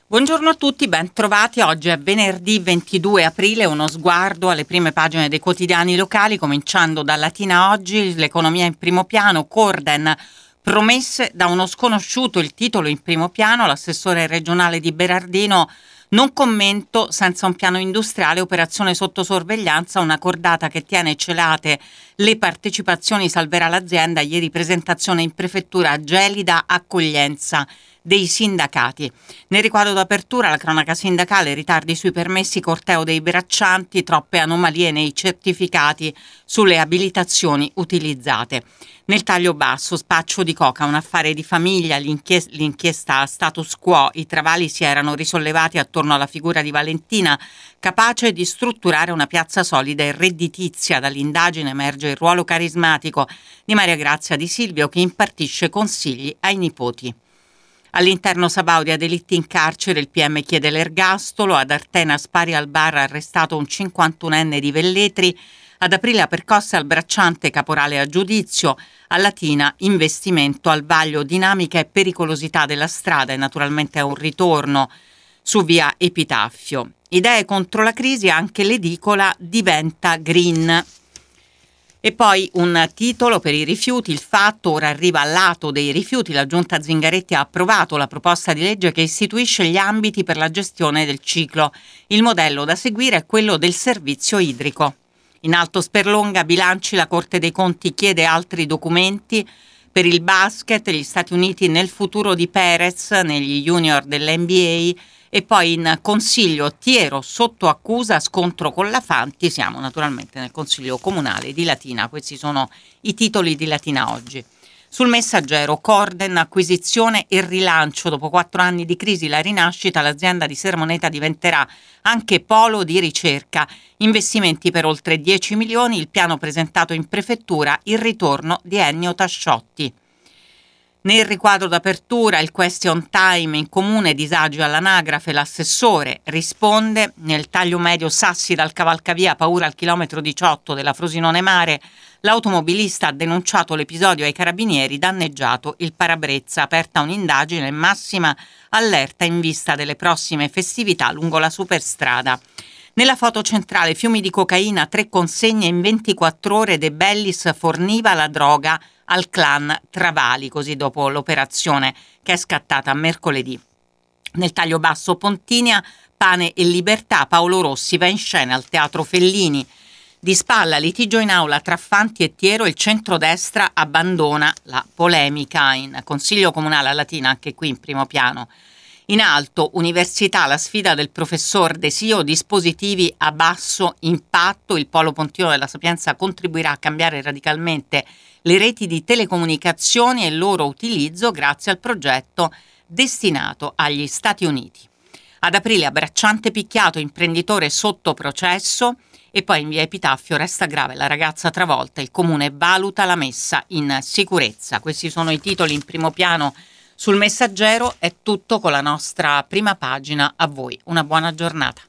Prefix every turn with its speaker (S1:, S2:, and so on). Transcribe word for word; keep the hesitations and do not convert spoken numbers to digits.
S1: Buongiorno a tutti, ben trovati. Oggi è venerdì ventidue aprile, uno sguardo alle prime pagine dei quotidiani locali, cominciando da Latina Oggi, l'economia in primo piano, Corden, promesse da uno sconosciuto, il titolo in primo piano, l'assessore regionale di Berardino, non commento senza un piano industriale, operazione sotto sorveglianza, una cordata che tiene celate le partecipazioni salverà l'azienda, ieri presentazione in prefettura, gelida accoglienza dei sindacati. Nel riquadro d'apertura la cronaca sindacale, ritardi sui permessi, corteo dei braccianti, troppe anomalie nei certificati sulle abilitazioni utilizzate. Nel taglio basso, spaccio di coca, un affare di famiglia, l'inchies- l'inchiesta status quo, i travali si erano risollevati attorno alla figura di Valentina, capace di strutturare una piazza solida e redditizia. Dall'indagine emerge il ruolo carismatico di Maria Grazia Di Silvio che impartisce consigli ai nipoti. All'interno Sabaudia, delitti in carcere, il P M chiede l'ergastolo, ad Artena spari al bar, arrestato un cinquantunenne di Velletri, ad aprile a percosse al bracciante, caporale a giudizio, a Latina investimento al vaglio, dinamica e pericolosità della strada e naturalmente è un ritorno su via Epitaffio. Idee contro la crisi, anche l'edicola diventa green. E poi un titolo per i rifiuti, il fatto, ora arriva al lato dei rifiuti, la giunta Zingaretti ha approvato la proposta di legge che istituisce gli ambiti per la gestione del ciclo. Il modello da seguire è quello del servizio idrico. In alto Sperlonga, bilanci, la Corte dei Conti chiede altri documenti per il basket, gli Stati Uniti nel futuro di Perez, negli junior dell'N B A. E poi in consiglio Tiero sotto accusa, scontro con la Fanti, siamo naturalmente nel consiglio comunale di Latina, questi sono i titoli di Latina Oggi. Sul Messaggero, Corden, acquisizione e rilancio, dopo quattro anni di crisi la rinascita, l'azienda di Sermoneta diventerà anche polo di ricerca, investimenti per oltre dieci milioni, il piano presentato in prefettura, il ritorno di Ennio Tasciotti. Nel riquadro d'apertura, il question time, in comune disagi all'anagrafe, l'assessore risponde. Nel taglio medio, Sassi dal cavalcavia, paura al chilometro diciotto della Frosinone Mare, l'automobilista ha denunciato l'episodio ai carabinieri, danneggiato il parabrezza, aperta un'indagine, massima allerta in vista delle prossime festività lungo la superstrada. Nella foto centrale, fiumi di cocaina, tre consegne in ventiquattro ore, De Bellis forniva la droga al clan Travali, così dopo l'operazione che è scattata mercoledì. Nel taglio basso, Pontinia, pane e libertà, Paolo Rossi va in scena al Teatro Fellini. Di spalla, litigio in aula tra Fanti e Tiero, il centrodestra abbandona la polemica. In Consiglio Comunale a Latina, anche qui in primo piano. In alto, università, la sfida del professor Desio, dispositivi a basso impatto, il Polo Pontino della Sapienza contribuirà a cambiare radicalmente le reti di telecomunicazioni e il loro utilizzo grazie al progetto destinato agli Stati Uniti. Ad aprile, abbracciante picchiato, imprenditore sotto processo. E poi in via Epitaffio, resta grave la ragazza travolta, il comune valuta la messa in sicurezza. Questi sono i titoli in primo piano sul Messaggero. È tutto con la nostra prima pagina, a voi una buona giornata.